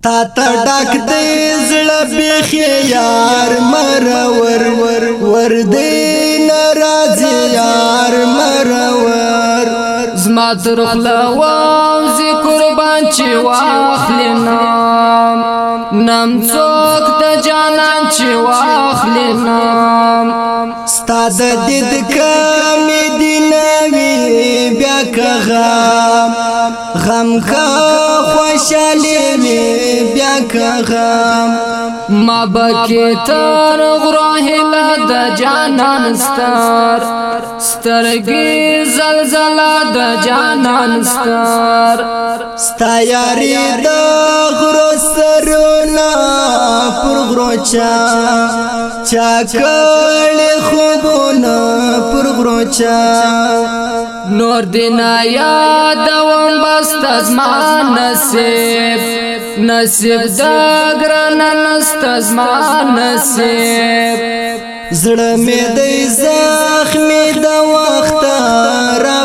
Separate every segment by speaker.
Speaker 1: تا ته ډک دې زړه بیخي یار مرور ور دې ناراضي یار مرور
Speaker 2: زما تر خلا وزي قربان چې واخلې نام څوک د جانان چې واخلې نام
Speaker 1: ستا د دید کمې دي نوي بیا که غم که خوشحالي وي بیا که غم
Speaker 2: ما بکی تر غراهلا د جانان سترګي زلزلہ د جانان
Speaker 1: ستا یاري د غرو سرونه پر غرو چا کړي خوبونه پر غرو چا
Speaker 2: نور دینا یادوم بست زما نصیب دا گرانا نست زما نصیب
Speaker 1: زړه مې د زخمي د وخت را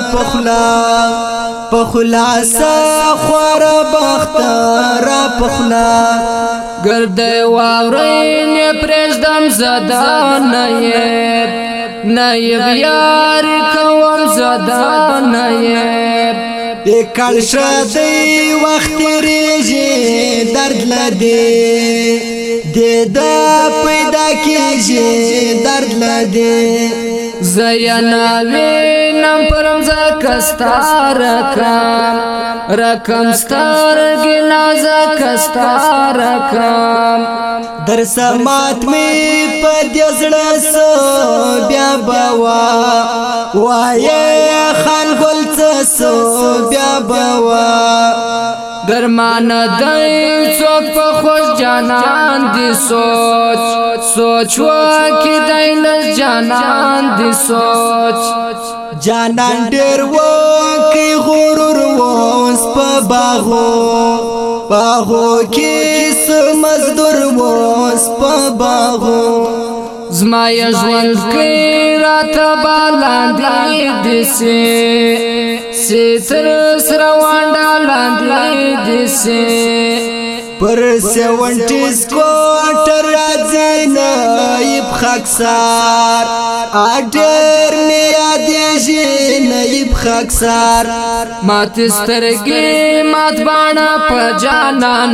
Speaker 1: پخلا سا خوار بخت را پخلا
Speaker 2: گرد واورین پرشدم زدا نایب یار کوم زدا نایب
Speaker 1: کل شدی وقت ریجی درد لدی دا پیدا کیجی درد لدی
Speaker 2: زینا وینم پرم زکستا رکم سترگی نازکستا رکم
Speaker 1: در سمات می پدیزڑا سو بیا بوا وای خان گل سو بیا بوا
Speaker 2: درمان دای څوک په خوش جانان دی سوچ وکي دای لږ جانان دی سوچ
Speaker 1: جانان ډېر وکي غرور وس په باغو کې سمزدور وس په باغو
Speaker 2: زما ژوند کې راته بالاندې دسي تر سره وانډه لاندې دسي
Speaker 1: پر 70 کوټر راځي نایب خاکسار اډر مې یادېږي نایب خاکسار
Speaker 2: مات سترګې مات باڼه په جانان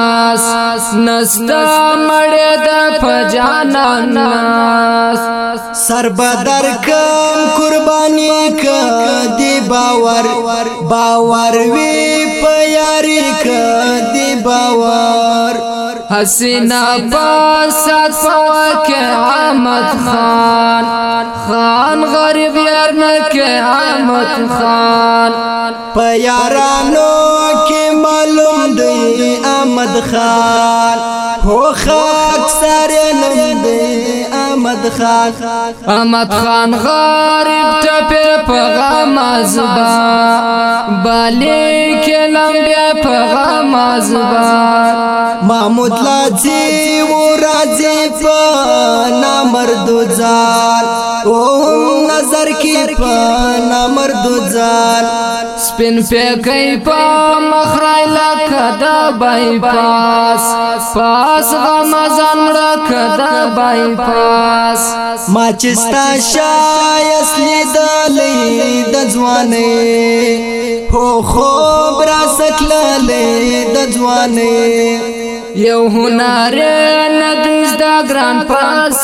Speaker 2: نستا مړې ده په جانان ناس
Speaker 1: سر بدر کم قرباني کدي باور وی په یاري کدي باور
Speaker 2: حسینا پاسات فواکه احمد خان غریب یار نکه احمد خان
Speaker 1: په یارانو کې معلوم دی احمد خان هو خاک سره نوم دی احمد خان غریب ټپه په غم ازبا بالي کلم بیا په غم ازبا محمود لاجی و راجی په نامردو ځان او نظر کې په نامردو ځان
Speaker 2: سپین پکې په مخرای لکه د بایپاس غمزان لکه د بایپاس
Speaker 1: ما چستا شایس لیدلې د ځوانې خو برا سکللې د ځوانې
Speaker 2: یو هنر ندیز دا گران پاس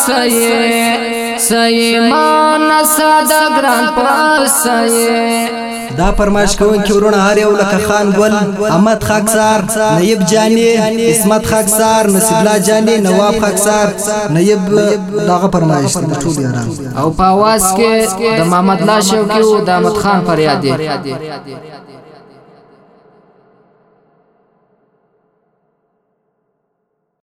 Speaker 2: سیمان سادا گران پاس
Speaker 1: دا فرمایش کوونکی ورونه هر یو لکه خان ګل احمد خاکسار نایب جانی اسمت خاکسار نصیب الله جانی نواب خاکسار نایب داغه فرمایش د ټول یاران
Speaker 2: او په आवाज کې د محمد الله شوقي او د احمد خان فریادي